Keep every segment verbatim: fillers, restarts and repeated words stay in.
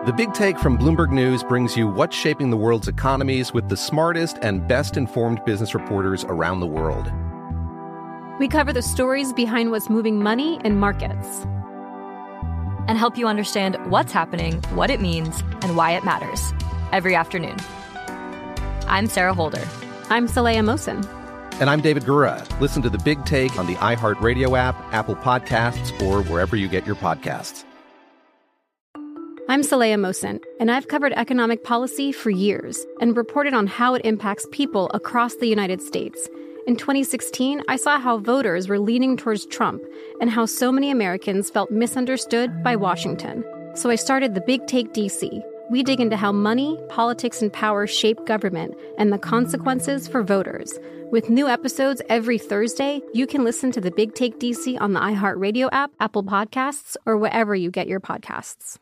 The Big Take from Bloomberg News brings you what's shaping the world's economies with the smartest and best-informed business reporters around the world. We cover the stories behind what's moving money and markets, and help you understand what's happening, what it means, and why it matters every afternoon. I'm Sarah Holder. I'm Saleha Mohsin. And I'm David Gura. Listen to The Big Take on the iHeartRadio app, Apple Podcasts, or wherever you get your podcasts. I'm Saleha Mohsin, and I've covered economic policy for years and reported on how it impacts people across the United States. In twenty sixteen, I saw how voters were leaning towards Trump and how so many Americans felt misunderstood by Washington. So I started The Big Take D C. We dig into how money, politics, and power shape government and the consequences for voters. With new episodes every Thursday, you can listen to The Big Take D C on the iHeartRadio app, Apple Podcasts, or wherever you get your podcasts.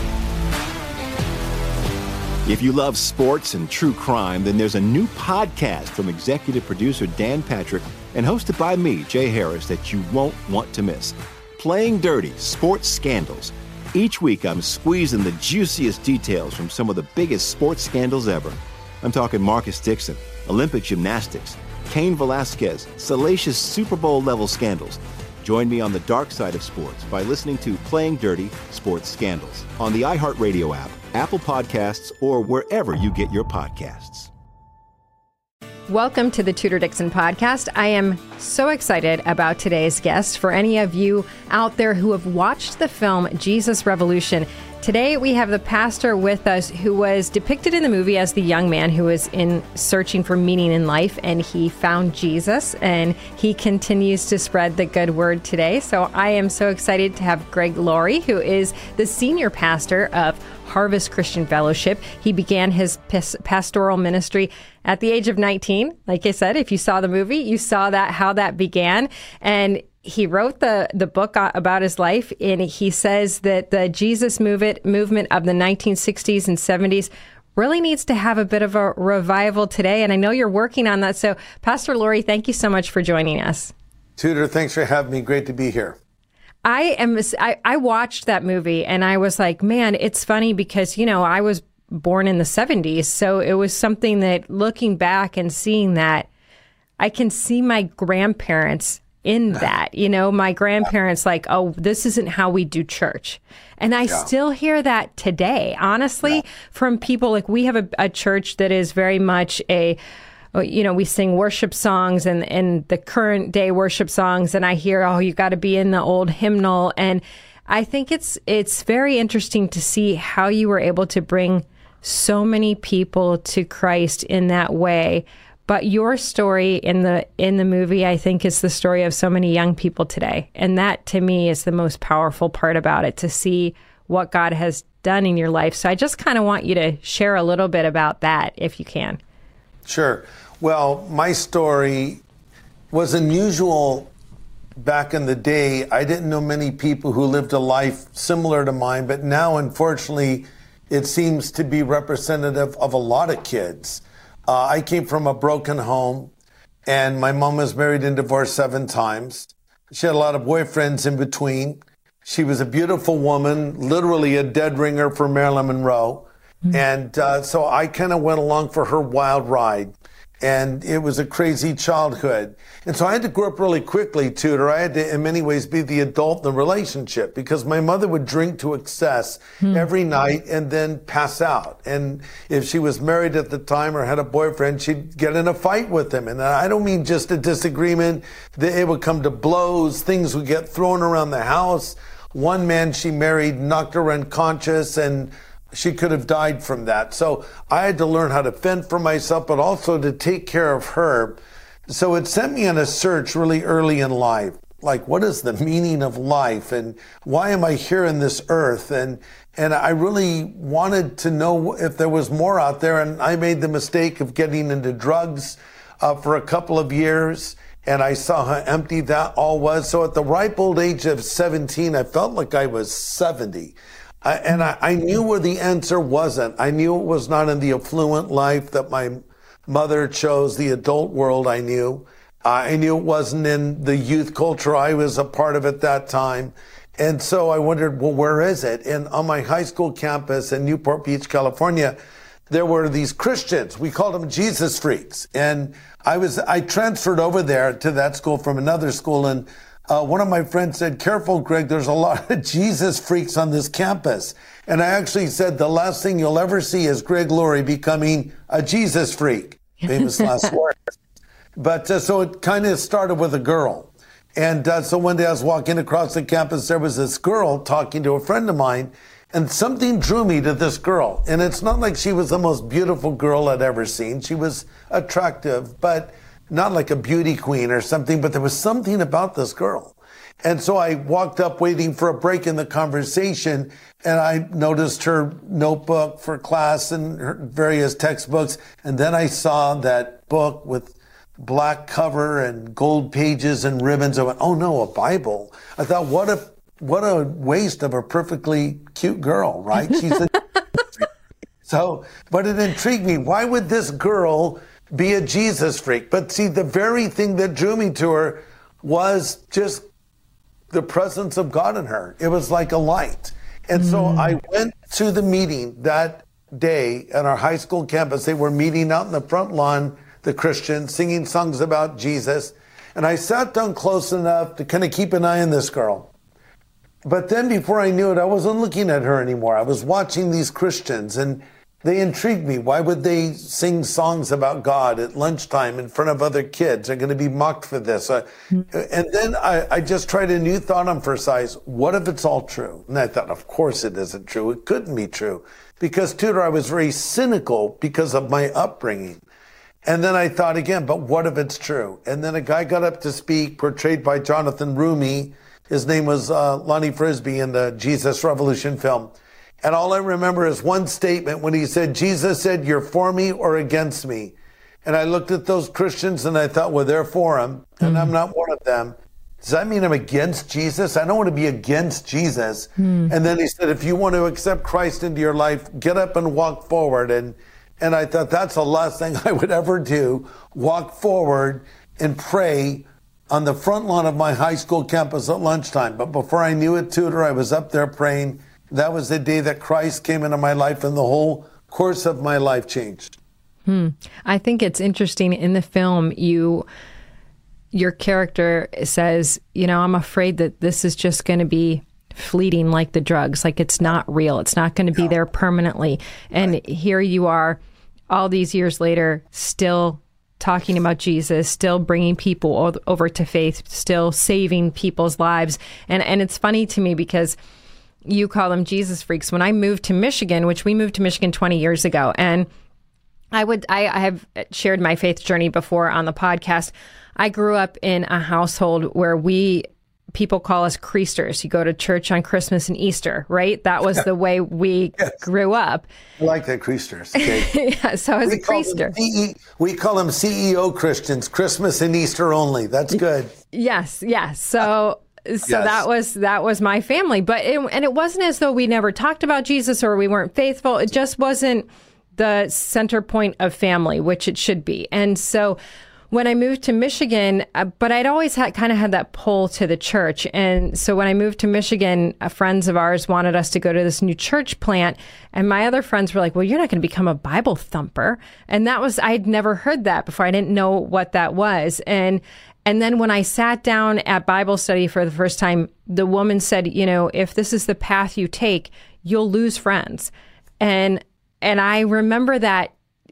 If you love sports and true crime, then there's a new podcast from executive producer Dan Patrick and hosted by me, Jay Harris, that you won't want to miss. Playing Dirty: Sports Scandals. Each week, I'm squeezing the juiciest details from some of the biggest sports scandals ever. I'm talking Marcus Dixon, Olympic gymnastics, Cain Velasquez, salacious Super Bowl-level scandals. Join me on the dark side of sports by listening to Playing Dirty: Sports Scandals on the iHeartRadio app, Apple Podcasts, or wherever you get your podcasts. Welcome to the Tudor Dixon Podcast. I am so excited about today's guest. For any of you out there who have watched the film Jesus Revolution, today we have the pastor with us who was depicted in the movie as the young man who was in searching for meaning in life, and he found Jesus, and he continues to spread the good word today. So I am so excited to have Greg Laurie, who is the senior pastor of Harvest Christian Fellowship. He began his pas- pastoral ministry at the age of nineteen. Like I said, if you saw the movie, you saw that how that began. And he wrote the, the book about his life, and he says that the Jesus movement, movement of the nineteen sixties and seventies really needs to have a bit of a revival today. And I know you're working on that. So, Pastor Laurie, thank you so much for joining us. Tudor, thanks for having me. Great to be here. I am. I, I watched that movie and I was like, man, it's funny because, you know, I was born in the seventies. So it was something that looking back and seeing that, I can see my grandparents in that, you know, my grandparents like, oh, this isn't how we do church. And I yeah. still hear that today, honestly, yeah. from people. Like, we have a, a church that is very much a, you know, we sing worship songs and, and the current day worship songs. And I hear, oh, you got to be in the old hymnal. And I think it's it's very interesting to see how you were able to bring so many people to Christ in that way. But your story in the in the movie, I think, is the story of so many young people today. And that, to me, is the most powerful part about it, to see what God has done in your life. So I just kind of want you to share a little bit about that, if you can. Sure. Well, my story was unusual back in the day. I didn't know many people who lived a life similar to mine, but now, unfortunately, it seems to be representative of a lot of kids. Uh, I came from a broken home, and my mom was married and divorced seven times. She had a lot of boyfriends in between. She was a beautiful woman, literally a dead ringer for Marilyn Monroe. Mm-hmm. And uh, so I kind of went along for her wild ride. And it was a crazy childhood. And so I had to grow up really quickly, Tudor. I had to, in many ways, be the adult in the relationship because my mother would drink to excess hmm. every night and then pass out. And if she was married at the time or had a boyfriend, she'd get in a fight with him. And I don't mean just a disagreement. It would come to blows. Things would get thrown around the house. One man she married knocked her unconscious, and she could have died from that. So I had to learn how to fend for myself, but also to take care of her. So it sent me on a search really early in life. Like, what is the meaning of life? And why am I here in this earth? And and I really wanted to know if there was more out there. And I made the mistake of getting into drugs uh, for a couple of years. And I saw how empty that all was. So at the ripe old age of seventeen, I felt like I was seventy. I, and I, I knew where the answer wasn't. I knew it was not in the affluent life that my mother chose, the adult world I knew. Uh, I knew it wasn't in the youth culture I was a part of at that time. And so I wondered, well, where is it? And on my high school campus in Newport Beach, California, there were these Christians. We called them Jesus freaks. And I was, I transferred over there to that school from another school. And uh, one of my friends said, careful, Greg, there's a lot of Jesus freaks on this campus. And I actually said, the last thing you'll ever see is Greg Laurie becoming a Jesus freak. Famous last words. But uh, so it kind of started with a girl. And uh, so one day I was walking across the campus, there was this girl talking to a friend of mine, and something drew me to this girl. And it's not like she was the most beautiful girl I'd ever seen. She was attractive, but not like a beauty queen or something, but there was something about this girl. And so I walked up waiting for a break in the conversation, and I noticed her notebook for class and her various textbooks. And then I saw that book with black cover and gold pages and ribbons. I went, oh no, a Bible. I thought, what a, what a waste of a perfectly cute girl, right? She's a so, but it intrigued me. Why would this girl be a Jesus freak? But see, the very thing that drew me to her was just the presence of God in her. It was like a light. And mm. so I went to the meeting that day at our high school campus. They were meeting out in the front lawn, the Christians, singing songs about Jesus. And I sat down close enough to kind of keep an eye on this girl. But then before I knew it, I wasn't looking at her anymore. I was watching these Christians, and they intrigued me. Why would they sing songs about God at lunchtime in front of other kids? They're going to be mocked for this. Uh, and then I, I just tried a new thought on for size. What if it's all true? And I thought, of course it isn't true. It couldn't be true. Because, Tudor, I was very cynical because of my upbringing. And then I thought again, but what if it's true? And then a guy got up to speak, portrayed by Jonathan Rumi. His name was uh, Lonnie Frisbee in the Jesus Revolution film. And all I remember is one statement when he said, Jesus said, you're for me or against me. And I looked at those Christians and I thought, well, they're for him, and mm. I'm not one of them. Does that mean I'm against Jesus? I don't want to be against Jesus. Mm. And then he said, if you want to accept Christ into your life, get up and walk forward. And And I thought that's the last thing I would ever do, walk forward and pray on the front lawn of my high school campus at lunchtime. But before I knew it, Tudor, I was up there praying. That was the day that Christ came into my life, and the whole course of my life changed. Hmm. I think it's interesting in the film, you, your character says, you know, I'm afraid that this is just going to be fleeting like the drugs, like it's not real. It's not going to be no. there permanently. And right. here you are all these years later, still talking about Jesus, still bringing people o- over to faith, still saving people's lives. And and it's funny to me because you call them Jesus freaks. When I moved to Michigan, which we moved to Michigan twenty years ago, and I would I, I have shared my faith journey before on the podcast. I grew up in a household where we people call us creasters. You go to church on Christmas and Easter, right? That was the way we yes. grew up. I like that, creasters. Okay. yeah, so I was we a creaster. C E, we call them C E O Christians, Christmas and Easter only. That's good. Yes, yes. So so yes. that was that was my family. But it, and it wasn't as though we never talked about Jesus or we weren't faithful. It just wasn't the center point of family, which it should be. And so when I moved to Michigan, uh, but I'd always had kind of had that pull to the church. And so when I moved to Michigan, uh, friends of ours wanted us to go to this new church plant. And my other friends were like, well, you're not going to become a Bible thumper. And that was, I'd never heard that before. I didn't know what that was. And and then when I sat down at Bible study for the first time, the woman said, you know, if this is the path you take, you'll lose friends. And and I remember that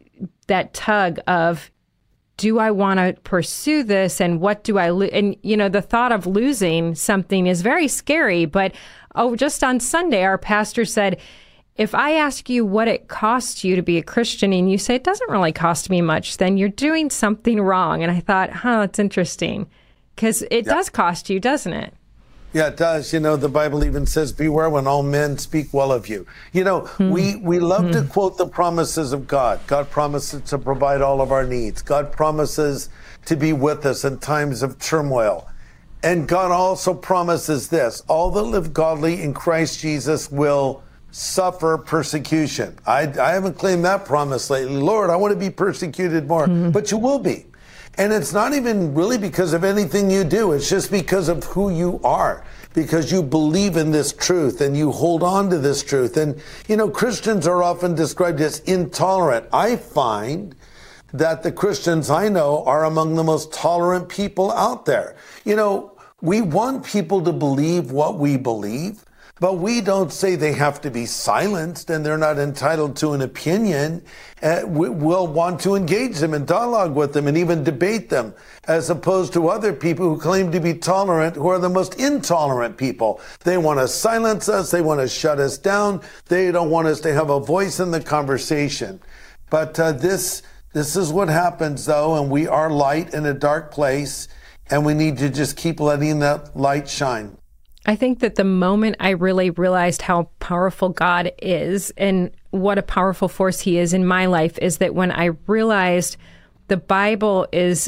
that tug of, do I want to pursue this, and what do I lose? And, you know, the thought of losing something is very scary. But, oh, just on Sunday, our pastor said, if I ask you what it costs you to be a Christian and you say it doesn't really cost me much, then you're doing something wrong. And I thought, huh, that's interesting, because it yeah. does cost you, doesn't it? Yeah, it does. You know, the Bible even says, beware when all men speak well of you. You know, mm. we, we love mm. to quote the promises of God. God promises to provide all of our needs. God promises to be with us in times of turmoil. And God also promises this: all that live godly in Christ Jesus will suffer persecution. I, I haven't claimed that promise lately. Lord, I want to be persecuted more, mm. but you will be. And it's not even really because of anything you do. It's just because of who you are. because you believe in this truth and you hold on to this truth. And, you know, Christians are often described as intolerant. I find that the Christians I know are among the most tolerant people out there. You know, we want people to believe what we believe, but we don't say they have to be silenced and they're not entitled to an opinion. Uh, we, we'll want to engage them and dialogue with them and even debate them, as opposed to other people who claim to be tolerant, who are the most intolerant people. They want to silence us. They want to shut us down. They don't want us to have a voice in the conversation. But uh, this this is what happens, though, and we are light in a dark place, and we need to just keep letting that light shine. I think that the moment I really realized how powerful God is and what a powerful force he is in my life is that when I realized the Bible is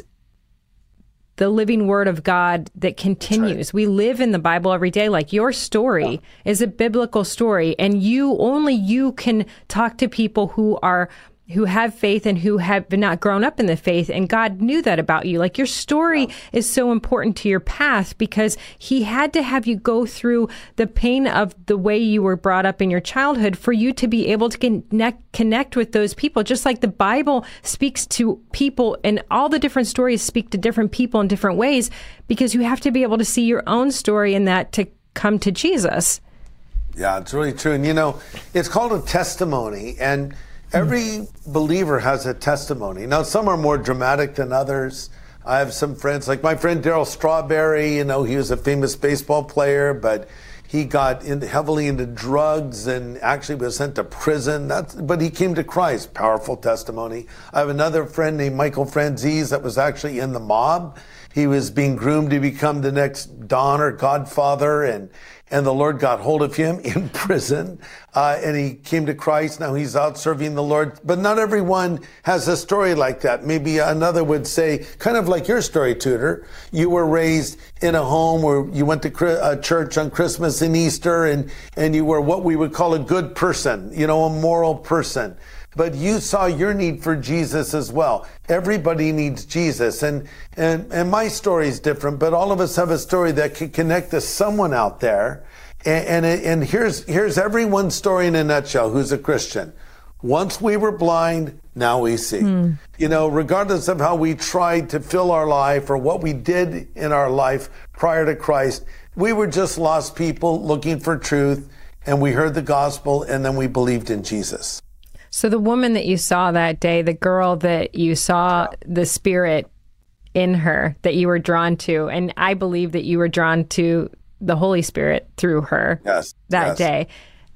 the living word of God that continues. Right. We live in the Bible every day. Like your story yeah. is a biblical story, and you only you can talk to people who are who have faith and who have not grown up in the faith. And God knew that about you. Like your story is so important to your path because he had to have you go through the pain of the way you were brought up in your childhood for you to be able to connect, connect with those people. Just like the Bible speaks to people and all the different stories speak to different people in different ways, because you have to be able to see your own story in that to come to Jesus. Yeah, it's really true. And you know, it's called a testimony, and every believer has a testimony. Now, some are more dramatic than others. I have some friends, like my friend Darryl Strawberry, you know, he was a famous baseball player, but he got in heavily into drugs and actually was sent to prison. That's, but he came to Christ. Powerful testimony. I have another friend named Michael Franzese that was actually in the mob. He was being groomed to become the next Don or Godfather, and and the Lord got hold of him in prison, uh, and he came to Christ. Now he's out serving the Lord. But not everyone has a story like that. Maybe another would say, kind of like your story, Tudor. You were raised in a home where you went to a church on Christmas and Easter, and, and you were what we would call a good person, you know, a moral person. But you saw your need for Jesus as well. Everybody needs Jesus. And, and, and my story is different, but all of us have a story that can connect to someone out there. And, and, and here's, here's everyone's story in a nutshell who's a Christian. Once we were blind, now we see. Mm. You know, regardless of how we tried to fill our life or what we did in our life prior to Christ, we were just lost people looking for truth, and we heard the gospel, and then we believed in Jesus. So the woman that you saw that day, the girl that you saw the Spirit in her that you were drawn to, and I believe that you were drawn to the Holy Spirit through her yes, that yes. day.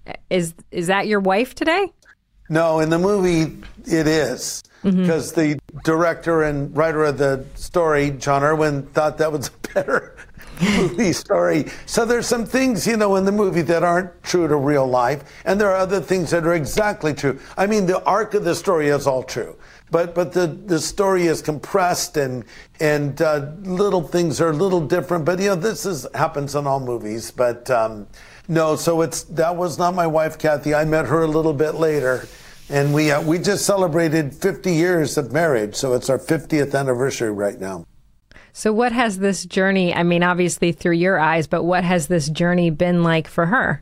Is is that your wife today? No, in the movie it is, because mm-hmm. the director and writer of the story, John Irwin, thought that was a better movie story. So there's some things, you know, in the movie that aren't true to real life, and there are other things that are exactly true. I mean, the arc of the story is all true, but but the, the story is compressed, and and uh, little things are a little different. But you know, this is happens in all movies. But um, no, so it's that was not my wife, Kathy. I met her a little bit later, and we uh, we just celebrated fifty years of marriage, so it's our fiftieth anniversary right now. So what has this journey, I mean, obviously through your eyes, but what has this journey been like for her?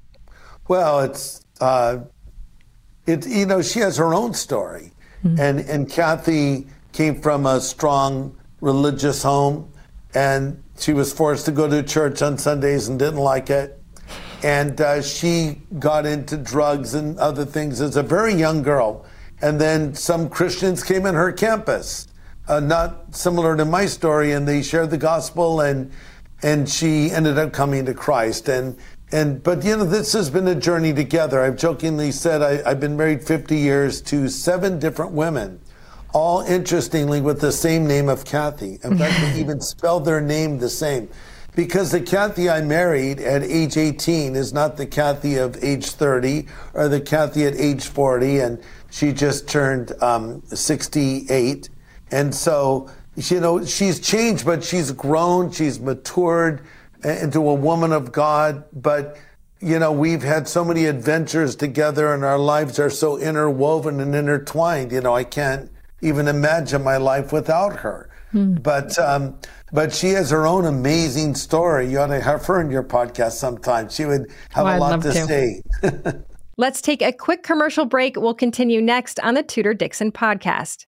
Well, it's, uh, it, you know, she has her own story. Mm-hmm. And, and Kathy came from a strong religious home, and she was forced to go to church on Sundays and didn't like it. And uh, she got into drugs and other things as a very young girl. And then some Christians came in her campus. Uh, not similar to my story, and they shared the gospel, and and she ended up coming to Christ. And and but you know, this has been a journey together. I've jokingly said I, I've been married fifty years to seven different women, all interestingly with the same name of Kathy. In fact, they even spelled their name the same, because the Kathy I married at age eighteen is not the Kathy of age thirty or the Kathy at age forty, and she just turned um, sixty-eight. And so, you know, she's changed, but she's grown, she's matured into a woman of God. But, you know, we've had so many adventures together, and our lives are so interwoven and intertwined. You know, I can't even imagine my life without her. Hmm. But um, but she has her own amazing story. You ought to have her in your podcast sometime. She would have oh, a I'd lot love to, to say. Let's take a quick commercial break. We'll continue next on the Tudor Dixon podcast.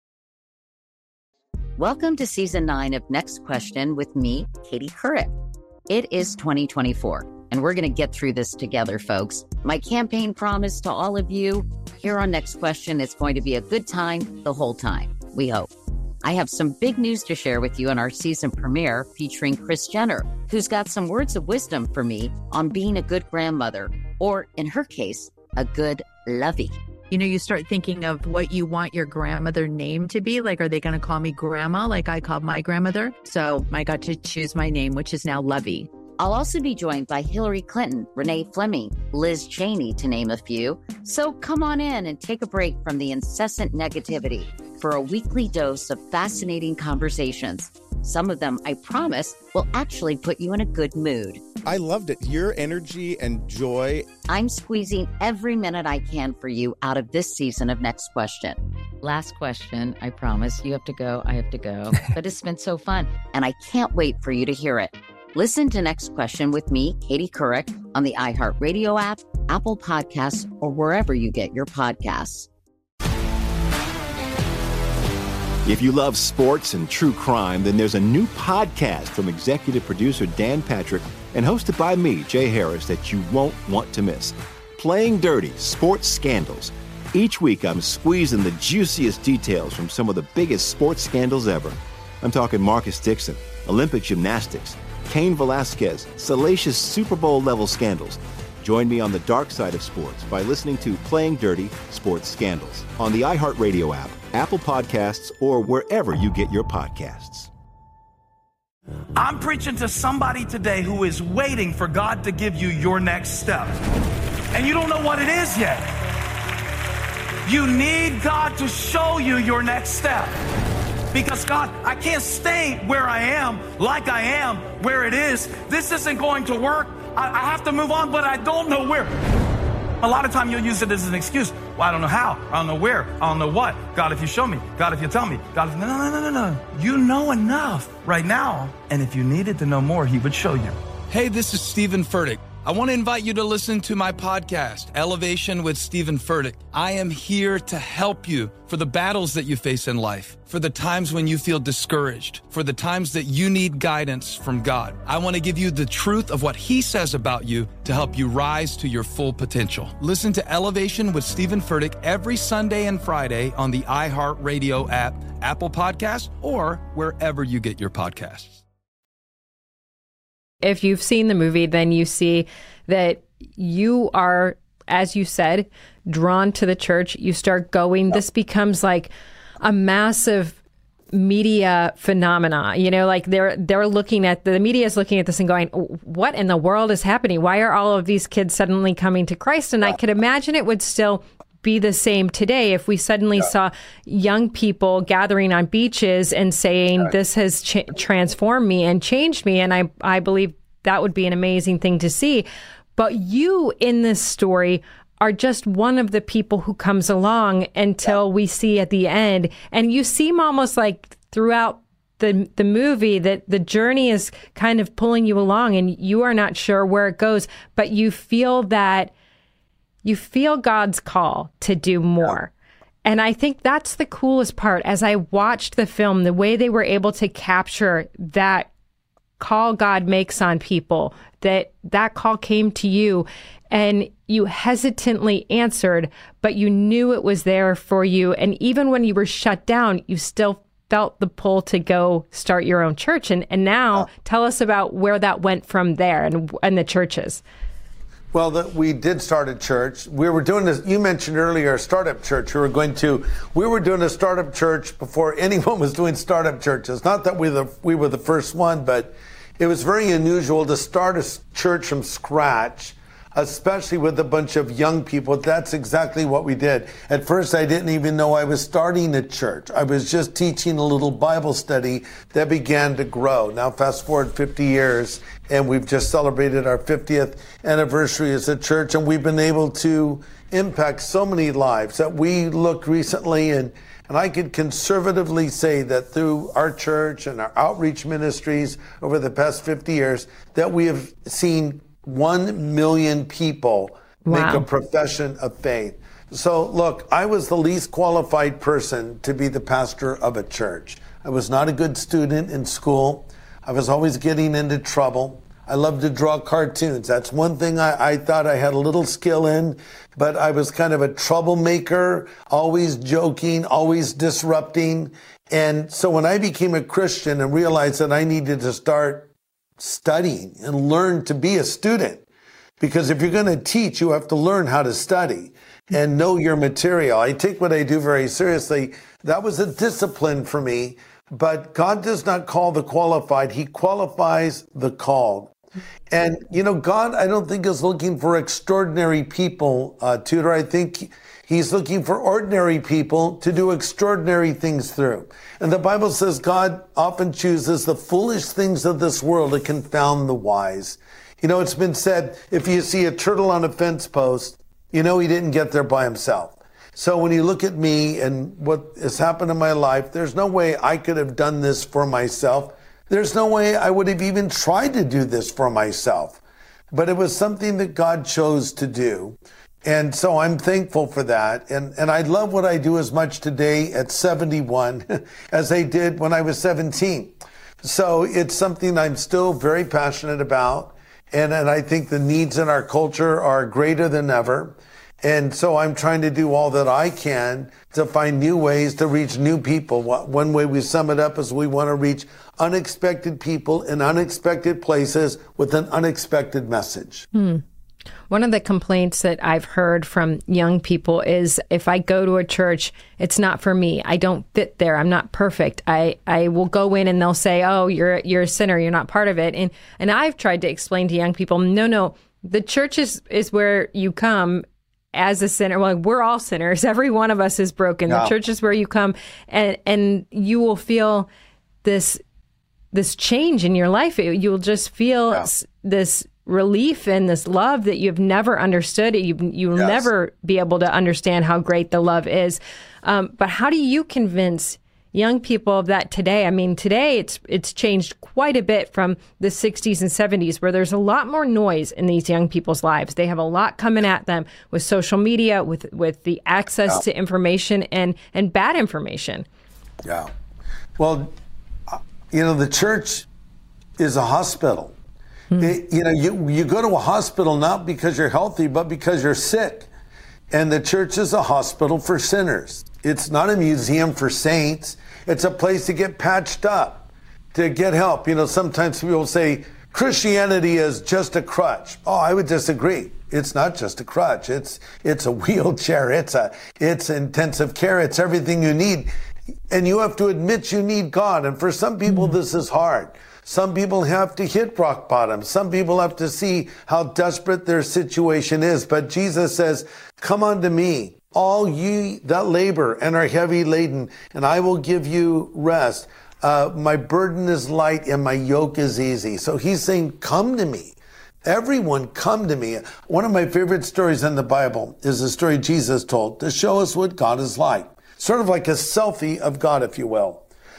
Welcome to season nine of Next Question with me, Katie Couric. It is twenty twenty-four, and we're going to get through this together, folks. My campaign promise to all of you here on Next Question is going to be a good time the whole time, we hope. I have some big news to share with you in our season premiere featuring Kris Jenner, who's got some words of wisdom for me on being a good grandmother, or in her case, a good lovey. You know, you start thinking of what you want your grandmother name to be. Like, are they going to call me grandma like I called my grandmother? So I got to choose my name, which is now Lovey. I'll also be joined by Hillary Clinton, Renee Fleming, Liz Cheney, to name a few. So come on in and take a break from the incessant negativity for a weekly dose of fascinating conversations. Some of them, I promise, will actually put you in a good mood. I loved it. Your energy and joy. I'm squeezing every minute I can for you out of this season of Next Question. Last question, I promise. You have to go, I have to go. But it's been so fun, and I can't wait for you to hear it. Listen to Next Question with me, Katie Couric, on the iHeartRadio app, Apple Podcasts, or wherever you get your podcasts. If you love sports and true crime, then there's a new podcast from executive producer Dan Patrick and hosted by me, Jay Harris, that you won't want to miss. Playing Dirty: Sports Scandals. Each week, I'm squeezing the juiciest details from some of the biggest sports scandals ever. I'm talking Marcus Dixon, Olympic gymnastics, Cain Velasquez, salacious Super Bowl-level scandals. Join me on the dark side of sports by listening to Playing Dirty: Sports Scandals on the iHeartRadio app, Apple Podcasts, or wherever you get your podcasts. I'm preaching to somebody today who is waiting for God to give you your next step. And you don't know what it is yet. You need God to show you your next step. Because God, I can't stay where I am, like I am, where it is. This isn't going to work. I, I have to move on, but I don't know where. A lot of time you'll use it as an excuse. Well, I don't know how. I don't know where. I don't know what. God, if you show me. God, if you tell me. God, if... No, no, no, no, no. You know enough right now. And if you needed to know more, he would show you. Hey, this is Stephen Furtick. I want to invite you to listen to my podcast, Elevation with Stephen Furtick. I am here to help you for the battles that you face in life, for the times when you feel discouraged, for the times that you need guidance from God. I want to give you the truth of what he says about you to help you rise to your full potential. Listen to Elevation with Stephen Furtick every Sunday and Friday on the iHeartRadio app, Apple Podcasts, or wherever you get your podcasts. If you've seen the movie, then you see that you are, as you said, drawn to the church. You start going. This becomes like a massive media phenomena. You know, like they're they're looking at the media is looking at this and going, "What in the world is happening? Why are all of these kids suddenly coming to Christ?" And I could imagine it would still be the same today if we suddenly yeah. saw young people gathering on beaches and saying, right. this has ch- transformed me and changed me. And I, I believe that would be an amazing thing to see. But you in this story are just one of the people who comes along until yeah. we see at the end. And you seem almost like throughout the the movie that the journey is kind of pulling you along and you are not sure where it goes, but you feel that You feel God's call to do more. And I think that's the coolest part. As I watched the film, the way they were able to capture that call God makes on people, that that call came to you and you hesitantly answered, but you knew it was there for you. And even when you were shut down, you still felt the pull to go start your own church. And, and now yeah. tell us about where that went from there and, and the churches. Well, the, we did start a church. We were doing this, you mentioned earlier, a startup church. We were going to, we were doing a startup church before anyone was doing startup churches. Not that we, the, we were the first one, but it was very unusual to start a church from scratch. especially with a bunch of young people. That's exactly what we did. At first, I didn't even know I was starting a church. I was just teaching a little Bible study that began to grow. Now, fast forward fifty years, and we've just celebrated our fiftieth anniversary as a church, and we've been able to impact so many lives that we looked recently, and And I could conservatively say that through our church and our outreach ministries over the past fifty years, that we have seen one million people wow. make a profession of faith. So look, I was the least qualified person to be the pastor of a church. I was not a good student in school. I was always getting into trouble. I love to draw cartoons. That's one thing I, I thought I had a little skill in, but I was kind of a troublemaker, always joking, always disrupting. And so when I became a Christian and realized that I needed to start studying and learn to be a student, because if you're going to teach, you have to learn how to study and know your material. I take what I do very seriously. That was a discipline for me, but God does not call the qualified. He qualifies the called. And, you know, God, I don't think is looking for extraordinary people, uh, Tudor. I think he's looking for ordinary people to do extraordinary things through. And the Bible says God often chooses the foolish things of this world to confound the wise. You know, it's been said, if you see a turtle on a fence post, you know he didn't get there by himself. So when you look at me and what has happened in my life, there's no way I could have done this for myself. There's no way I would have even tried to do this for myself. But it was something that God chose to do. And so I'm thankful for that. And, and I love what I do as much today at seventy-one as I did when I was seventeen. So it's something I'm still very passionate about. And, and I think the needs in our culture are greater than ever. And so I'm trying to do all that I can to find new ways to reach new people. One way we sum it up is we want to reach unexpected people in unexpected places with an unexpected message. Hmm. One of the complaints that I've heard from young people is if I go to a church, it's not for me. I don't fit there. I'm not perfect. I, I will go in and they'll say, oh, you're you're a sinner. You're not part of it. And and I've tried to explain to young people, no, no, the church is, is where you come as a sinner. Well, we're all sinners. Every one of us is broken. Yeah. The church is where you come and, and you will feel this, this change in your life. You'll just feel yeah. this relief and this love that you've never understood. You, you'll yes. never be able to understand how great the love is. Um, but how do you convince young people of that today? I mean, today it's it's changed quite a bit from the sixties and seventies, where there's a lot more noise in these young people's lives. They have a lot coming at them with social media, with with the access yeah. to information and, and bad information. Yeah. Well, you know, the church is a hospital. Mm-hmm. It, you know, you, you go to a hospital not because you're healthy, but because you're sick. And the church is a hospital for sinners. It's not a museum for saints. It's a place to get patched up, to get help. You know, sometimes people say Christianity is just a crutch. Oh, I would disagree. It's not just a crutch. It's it's a wheelchair. It's a it's intensive care. It's everything you need. And you have to admit you need God. And for some people, mm-hmm. this is hard. Some people have to hit rock bottom. Some people have to see how desperate their situation is. But Jesus says, come unto me, all ye that labor and are heavy laden, and I will give you rest. Uh, my burden is light and my yoke is easy. So he's saying, come to me. Everyone come to me. One of my favorite stories in the Bible is a story Jesus told to show us what God is like. Sort of like a selfie of God, if you will.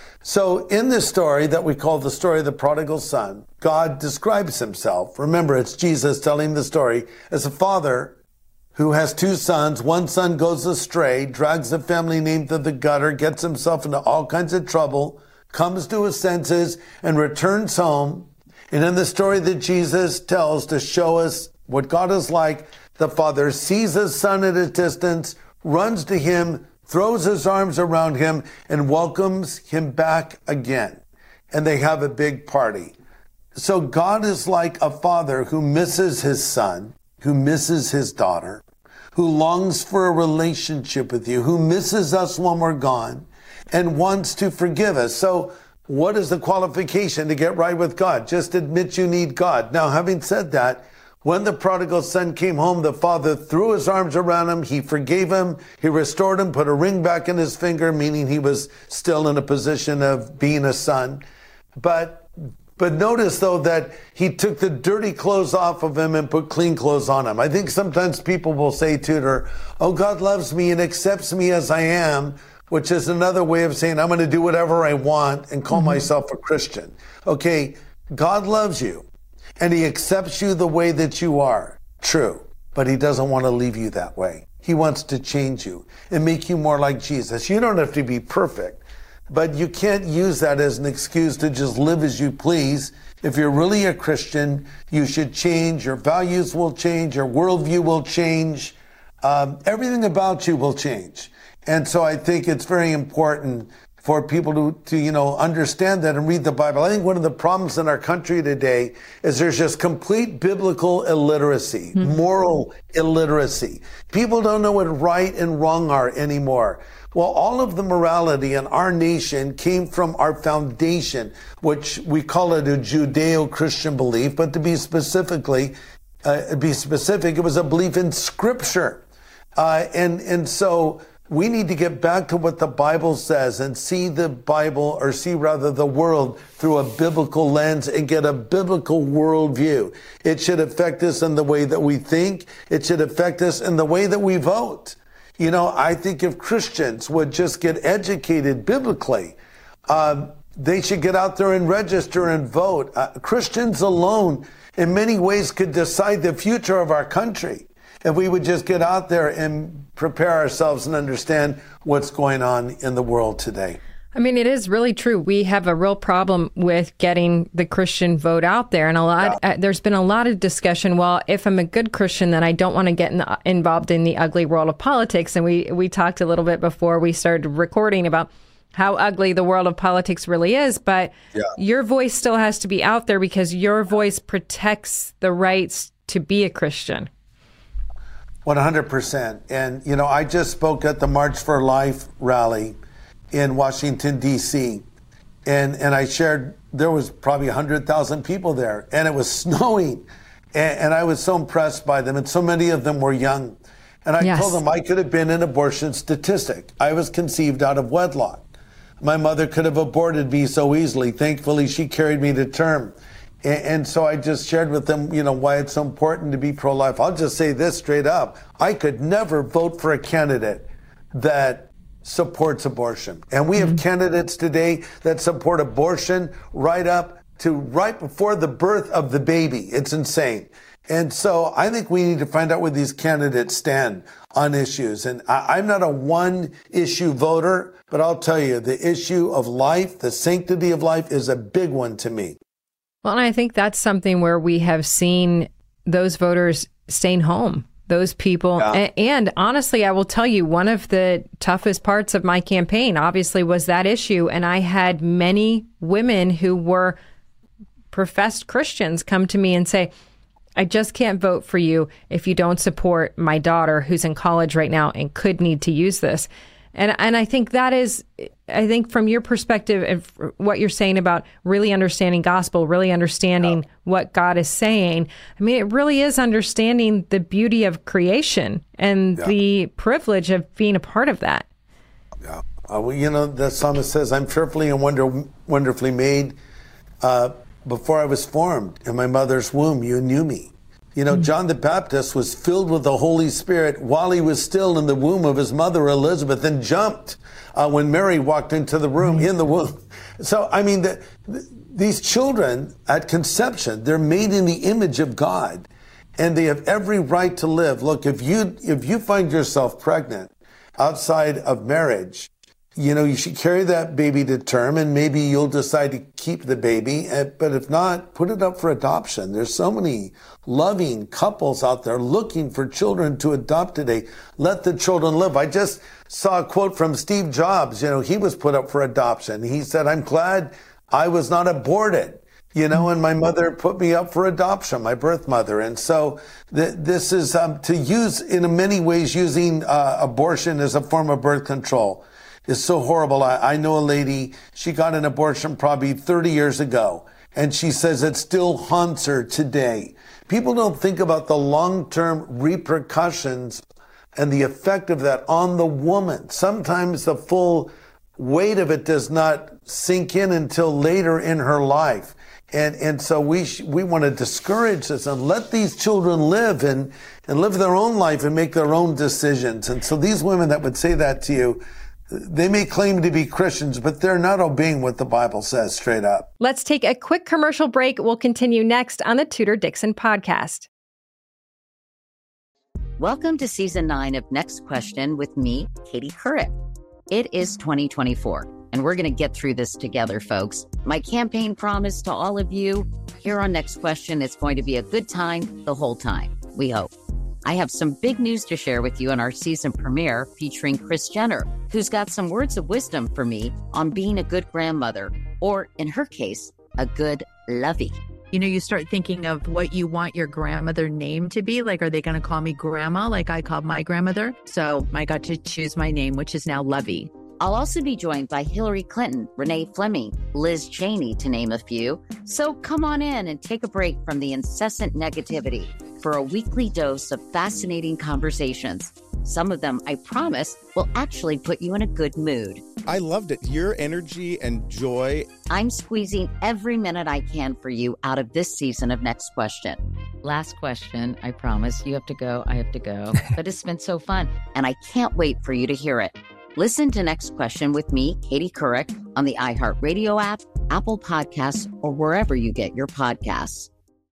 So in this story that we call the story of the prodigal son, God describes himself. Remember, it's Jesus telling the story as a father who has two sons. One son goes astray, drags the family name to the gutter, gets himself into all kinds of trouble, comes to his senses, and returns home. And in the story that Jesus tells to show us what God is like, the father sees his son at a distance, runs to him, throws his arms around him, and welcomes him back again. And they have a big party. So God is like a father who misses his son, who misses his daughter, who longs for a relationship with you, who misses us when we're gone, and wants to forgive us. So what is the qualification to get right with God? Just admit you need God. Now, having said that, When the prodigal son came home, the father threw his arms around him. He forgave him. He restored him, put a ring back in his finger, meaning he was still in a position of being a son. But But notice, though, that he took the dirty clothes off of him and put clean clothes on him. I think sometimes people will say, Tudor, oh, God loves me and accepts me as I am, which is another way of saying I'm going to do whatever I want and call mm-hmm. myself a Christian. Okay, God loves you and he accepts you the way that you are. True. But he doesn't want to leave you that way. He wants to change you and make you more like Jesus. You don't have to be perfect. But you can't use that as an excuse to just live as you please. If you're really a Christian, you should change. Your values will change. Your worldview will change. Um, everything about you will change. And so I think it's very important for people to, to, you know, understand that and read the Bible. I think one of the problems in our country today is there's just complete biblical illiteracy, mm-hmm. moral illiteracy. People don't know what right and wrong are anymore. Well, all of the morality in our nation came from our foundation, which we call it a Judeo-Christian belief, but to be specifically, uh, be specific, it was a belief in Scripture. Uh, and, and so we need to get back to what the Bible says and see the Bible, or see rather the world through a biblical lens and get a biblical worldview. It should affect us in the way that we think. It should affect us in the way that we vote. You know, I think if Christians would just get educated biblically, uh, they should get out there and register and vote. Uh, Christians alone, in many ways, could decide the future of our country if we would just get out there and prepare ourselves and understand what's going on in the world today. I mean, it is really true. We have a real problem with getting the Christian vote out there. And a lot, yeah. uh, there's been a lot of discussion. Well, if I'm a good Christian, then I don't want to get in the, involved in the ugly world of politics. And we, we talked a little bit before we started recording about how ugly the world of politics really is. But yeah. your voice still has to be out there because your voice protects the rights to be a Christian. one hundred percent. And, you know, I just spoke at the March for Life rally in Washington, D C, and and I shared, there was probably one hundred thousand people there, and it was snowing, and, and I was so impressed by them, and so many of them were young. And I yes. told them I could have been an abortion statistic. I was conceived out of wedlock. My mother could have aborted me so easily. Thankfully, she carried me to term. And, and so I just shared with them, you know, why it's so important to be pro-life. I'll just say this straight up. I could never vote for a candidate that supports abortion. And we have mm-hmm. candidates today that support abortion right up to right before the birth of the baby. It's insane. And so I think we need to find out where these candidates stand on issues. And I, I'm not a one-issue voter, but I'll tell you, the issue of life, the sanctity of life, is a big one to me. Well, and I think that's something where we have seen those voters staying home. Those people. Yeah. And, and honestly, I will tell you, one of the toughest parts of my campaign, obviously, was that issue. And I had many women who were professed Christians come to me and say, I just can't vote for you if you don't support my daughter who's in college right now and could need to use this. And and I think that is, I think from your perspective and what you're saying about really understanding gospel, really understanding yeah. what God is saying, I mean, it really is understanding the beauty of creation and yeah. the privilege of being a part of that. Yeah. Uh, well, you know, the psalmist says, I'm fearfully and wonder, wonderfully made. Uh, before I was formed in my mother's womb, you knew me. You know, John the Baptist was filled with the Holy Spirit while he was still in the womb of his mother Elizabeth, and jumped uh, when Mary walked into the room, in the womb. So, I mean, the, the, these children at conception, they're made in the image of God, and they have every right to live. Look, if you if you find yourself pregnant outside of marriage, you know, you should carry that baby to term, and maybe you'll decide to keep the baby. But if not, put it up for adoption. There's so many loving couples out there looking for children to adopt today. Let the children live. I just saw a quote from Steve Jobs. You know, he was put up for adoption. He said, I'm glad I was not aborted. You know, and my mother put me up for adoption, my birth mother. And so th- this is um, to use, in many ways, using uh, abortion as a form of birth control is so horrible. I, I know a lady, she got an abortion probably thirty years ago, and she says it still haunts her today People don't think about the long-term repercussions and the effect of that on the woman. Sometimes the full weight of it does not sink in until later in her life. And and so we sh- we want to discourage this and let these children live and, and live their own life and make their own decisions. And so these women that would say that to you, they may claim to be Christians, but they're not obeying what the Bible says straight up. Let's take a quick commercial break. We'll continue next on the Tudor Dixon podcast. Welcome to season nine of Next Question with me, Katie Couric. It is twenty twenty-four, and we're going to get through this together, folks. My campaign promise to all of you here on Next Question, it's going to be a good time the whole time, we hope. I have some big news to share with you in our season premiere featuring Kris Jenner, who's got some words of wisdom for me on being a good grandmother, or in her case, a good lovey. You know, you start thinking of what you want your grandmother name to be. Like, are they going to call me grandma like I called my grandmother? So I got to choose my name, which is now Lovey. I'll also be joined by Hillary Clinton, Renee Fleming, Liz Cheney, to name a few. So come on in and take a break from the incessant negativity for a weekly dose of fascinating conversations. Some of them, I promise, will actually put you in a good mood. I loved it. Your energy and joy. I'm squeezing every minute I can for you out of this season of Next Question. Last question, I promise. You have to go, I have to go. But it's been so fun, and I can't wait for you to hear it. Listen to Next Question with me, Katie Couric, on the iHeartRadio app, Apple Podcasts, or wherever you get your podcasts.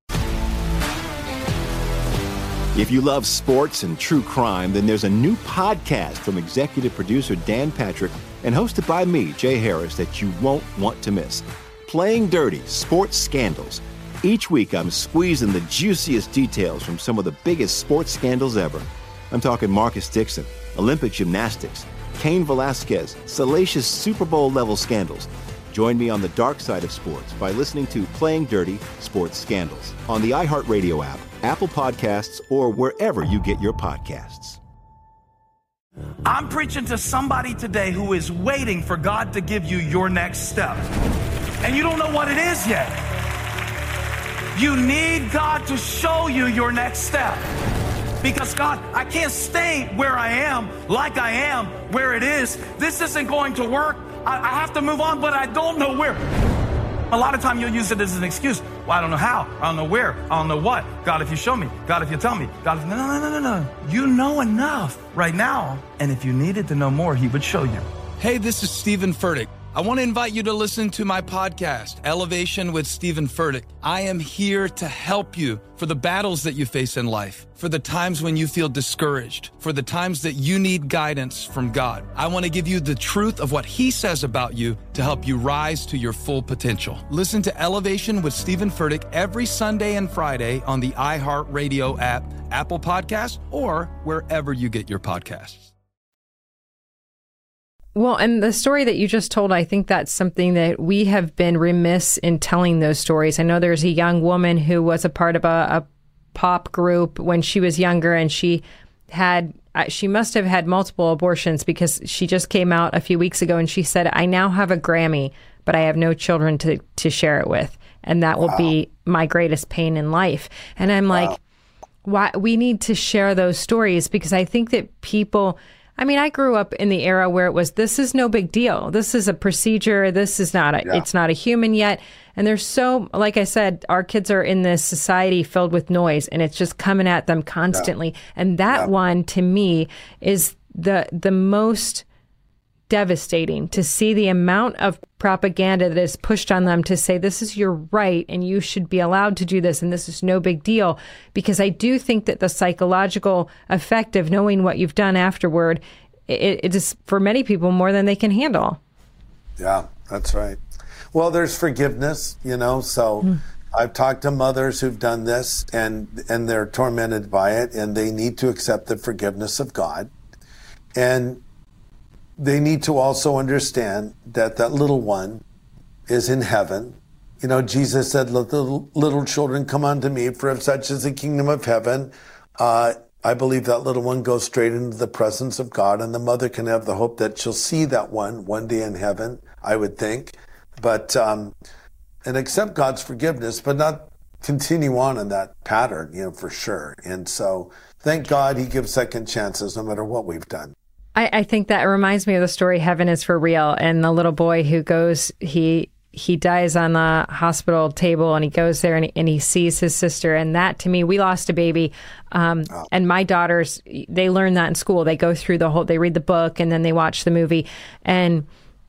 If you love sports and true crime, then there's a new podcast from executive producer Dan Patrick and hosted by me, Jay Harris, that you won't want to miss. Playing Dirty: Sports Scandals. Each week, I'm squeezing the juiciest details from some of the biggest sports scandals ever. I'm talking Marcus Dixon, Olympic gymnastics, Cain Velasquez, salacious Super Bowl-level scandals. Join me on the dark side of sports by listening to Playing Dirty: Sports Scandals on the iHeartRadio app, Apple Podcasts, or wherever you get your podcasts. I'm preaching to somebody today who is waiting for God to give you your next step. And you don't know what it is yet. You need God to show you your next step. Because God, I can't stay where I am, like I am, where it is. This isn't going to work. I, I have to move on, but I don't know where. A lot of time you'll use it as an excuse. Well, I don't know how. I don't know where. I don't know what. God, if you show me. God, if you tell me. God, if... No, no, no, no, no. You know enough right now. And if you needed to know more, he would show you. Hey, this is Stephen Furtick. I want to invite you to listen to my podcast, Elevation with Stephen Furtick. I am here to help you for the battles that you face in life, for the times when you feel discouraged, for the times that you need guidance from God. I want to give you the truth of what he says about you to help you rise to your full potential. Listen to Elevation with Stephen Furtick every Sunday and Friday on the iHeartRadio app, Apple Podcasts, or wherever you get your podcasts. Well, and the story that you just told, I think that's something that we have been remiss in telling those stories. I know there's a young woman who was a part of a, a pop group when she was younger, and she had, she must have had multiple abortions because she just came out a few weeks ago and she said, I now have a Grammy, but I have no children to, to share it with. And that will wow. be my greatest pain in life. And I'm wow. like, why we need to share those stories, because I think that people... I mean, I grew up in the era where it was, this is no big deal. This is a procedure. This is not, a, yeah. it's not a human yet. And there's so, like I said, our kids are in this society filled with noise, and it's just coming at them constantly. Yeah. And that yeah. one, to me, is the the most devastating, to see the amount of propaganda that is pushed on them to say, this is your right and you should be allowed to do this and this is no big deal. Because I do think that the psychological effect of knowing what you've done afterward, it, it is for many people more than they can handle. Yeah, that's right. Well, there's forgiveness, you know, so mm. I've talked to mothers who've done this and, and they're tormented by it, and they need to accept the forgiveness of God. And they need to also understand that that little one is in heaven. You know, Jesus said, let the little children come unto me, for if such is the kingdom of heaven. Uh, I believe that little one goes straight into the presence of God, and the mother can have the hope that she'll see that one one day in heaven, I would think. But, um, and accept God's forgiveness, but not continue on in that pattern, you know, for sure. And so thank God he gives second chances no matter what we've done. I, I think that reminds me of the story Heaven is for Real, and the little boy who goes, he he dies on the hospital table, and he goes there and he, and he sees his sister. And that, to me, we lost a baby. Um, oh. And my daughters, they learn that in school. They go through the whole, they read the book and then they watch the movie. And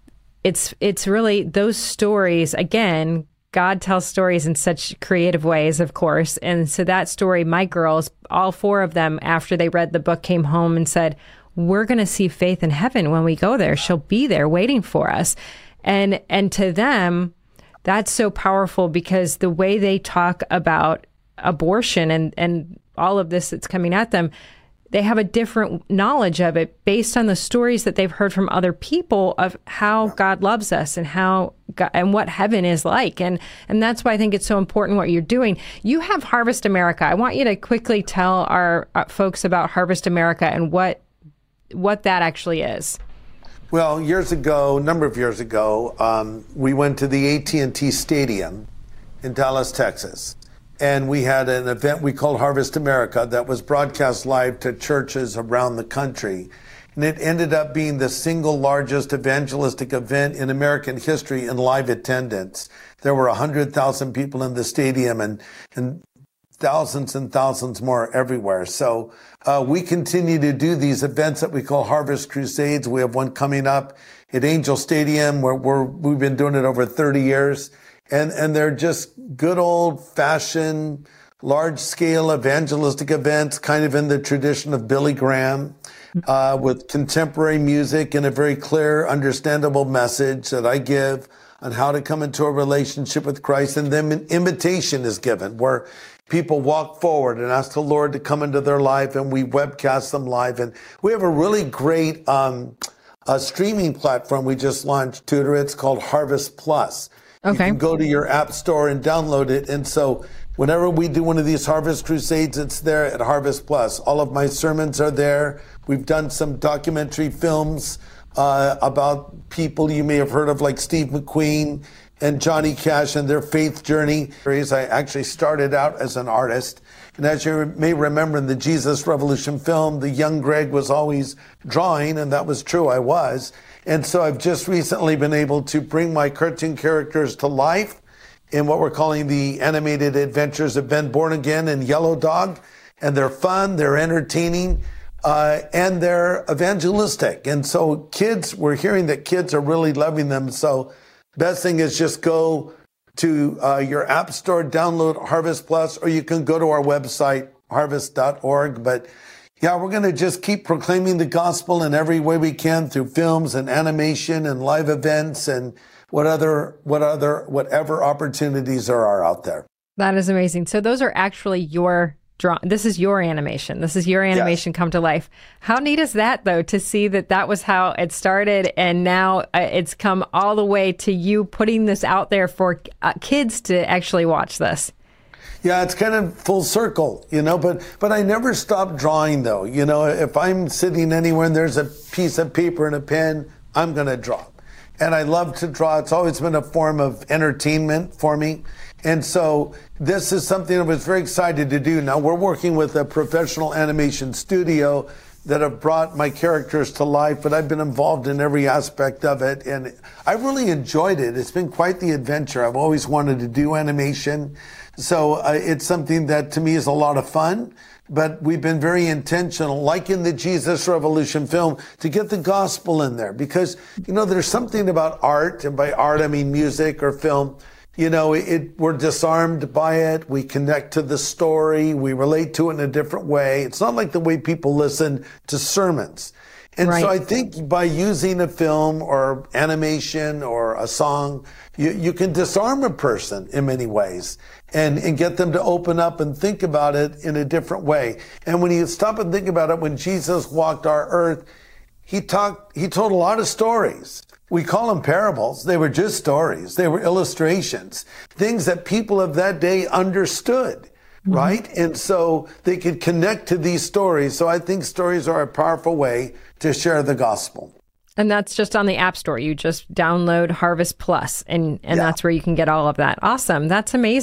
it's it's really those stories, again, God tells stories in such creative ways, of course. And so that story, my girls, all four of them, after they read the book, came home and said, we're going to see Faith in heaven when we go there. She'll be there waiting for us. And and to them, that's so powerful because the way they talk about abortion and, and all of this that's coming at them, they have a different knowledge of it based on the stories that they've heard from other people of how God loves us and how God, and what heaven is like. And and that's why I think it's so important what you're doing. You have Harvest America. I want you to quickly tell our uh, folks about Harvest America and what what that actually is. Well, years ago, a number of years ago, um, we went to the A T and T Stadium in Dallas, Texas. And we had an event we called Harvest America that was broadcast live to churches around the country. And it ended up being the single largest evangelistic event in American history in live attendance. There were one hundred thousand people in the stadium and, and thousands and thousands more everywhere. So uh, we continue to do these events that we call Harvest Crusades. We have one coming up at Angel Stadium where we're, we've been doing it over thirty years. And, and they're just good old fashioned, large scale evangelistic events, kind of in the tradition of Billy Graham, uh, with contemporary music and a very clear, understandable message that I give on how to come into a relationship with Christ. And then an invitation is given where people walk forward and ask the Lord to come into their life, and we webcast them live. And we have a really great um, a streaming platform we just launched, Tudor. It's called Harvest Plus. Okay. You can go to your app store and download it. And so whenever we do one of these Harvest Crusades, it's there at Harvest Plus. All of my sermons are there. We've done some documentary films uh, about people you may have heard of, like Steve McQueen and Johnny Cash and their faith journey. I actually started out as an artist. And as you may remember in the Jesus Revolution film, the young Greg was always drawing, and that was true, I was. And so I've just recently been able to bring my cartoon characters to life in what we're calling the Animated Adventures of Ben Born Again and Yellow Dog. And they're fun, they're entertaining, uh, and they're evangelistic. And so kids, we're hearing that kids are really loving them. So best thing is just go to uh, your app store, download Harvest Plus, or you can go to our website, harvest dot org. But yeah, we're going to just keep proclaiming the gospel in every way we can through films and animation and live events and what other, what other, whatever opportunities there are out there. That is amazing. So those are actually your draw. This is your animation. This is your animation yes. come to life. How neat is that, though, to see that that was how it started, and now uh, it's come all the way to you putting this out there for uh, kids to actually watch this. Yeah, it's kind of full circle, you know, but but I never stop drawing, though. You know, if I'm sitting anywhere and there's a piece of paper and a pen, I'm going to draw. And I love to draw. It's always been a form of entertainment for me. And so this is something I was very excited to do. Now, we're working with a professional animation studio that have brought my characters to life, but I've been involved in every aspect of it. And I really enjoyed it. It's been quite the adventure. I've always wanted to do animation. So uh, it's something that to me is a lot of fun, but we've been very intentional, like in the Jesus Revolution film, to get the gospel in there. Because, you know, there's something about art, and by art I mean music or film, you know, it, it, we're disarmed by it. We connect to the story. We relate to it in a different way. It's not like the way people listen to sermons. And right. so I think by using a film or animation or a song, you, you can disarm a person in many ways and, and get them to open up and think about it in a different way. And when you stop and think about it, when Jesus walked our earth, he talked, he told a lot of stories. We call them parables. They were just stories. They were illustrations, things that people of that day understood. Mm-hmm. Right? And so they could connect to these stories. So I think stories are a powerful way to share the gospel. And that's just on the App Store. You just download Harvest Plus, and, and yeah. that's where you can get all of that. Awesome. That's amazing.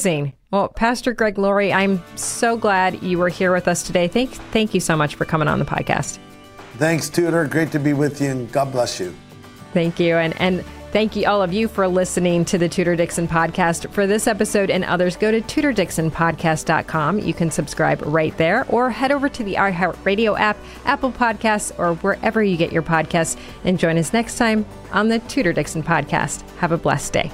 Well, Pastor Greg Laurie, I'm so glad you were here with us today. Thank, thank you so much for coming on the podcast. Thanks, Tudor. Great to be with you, and God bless you. Thank you. And, and thank you, all of you, for listening to the Tudor Dixon podcast. For this episode and others, go to tudor dixon podcast dot com. You can subscribe right there, or head over to the iHeartRadio app, Apple Podcasts, or wherever you get your podcasts. And join us next time on the Tudor Dixon podcast. Have a blessed day.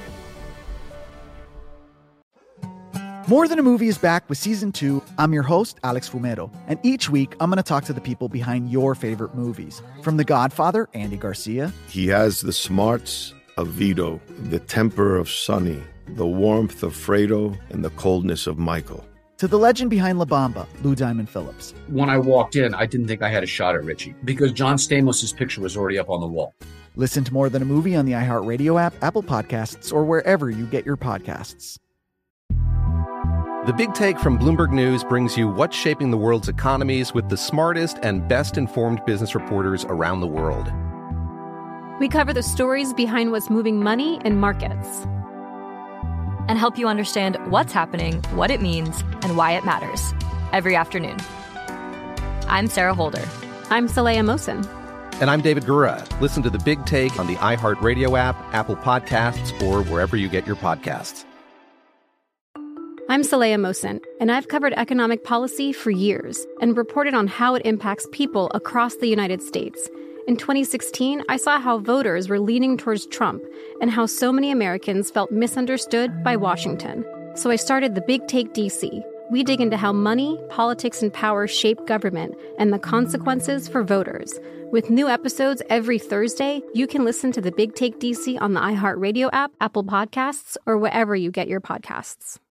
More Than a Movie is back with season two. I'm your host, Alex Fumero, and each week I'm going to talk to the people behind your favorite movies. From The Godfather, Andy Garcia. He has the smarts of Vito, the temper of Sonny, the warmth of Fredo, and the coldness of Michael. To the legend behind La Bamba, Lou Diamond Phillips. When I walked in, I didn't think I had a shot at Richie because John Stamos' picture was already up on the wall. Listen to More Than a Movie on the iHeartRadio app, Apple Podcasts, or wherever you get your podcasts. The Big Take from Bloomberg News brings you what's shaping the world's economies with the smartest and best-informed business reporters around the world. We cover the stories behind what's moving money and markets, and help you understand what's happening, what it means, and why it matters every afternoon. I'm Sarah Holder. I'm Saleha Mohsin. And I'm David Gura. Listen to The Big Take on the iHeartRadio app, Apple Podcasts, or wherever you get your podcasts. I'm Saleha Mohsin, and I've covered economic policy for years and reported on how it impacts people across the United States. In twenty sixteen, I saw how voters were leaning towards Trump and how so many Americans felt misunderstood by Washington. So I started The Big Take D C. We dig into how money, politics, and power shape government and the consequences for voters. With new episodes every Thursday, you can listen to The Big Take D C on the iHeartRadio app, Apple Podcasts, or wherever you get your podcasts.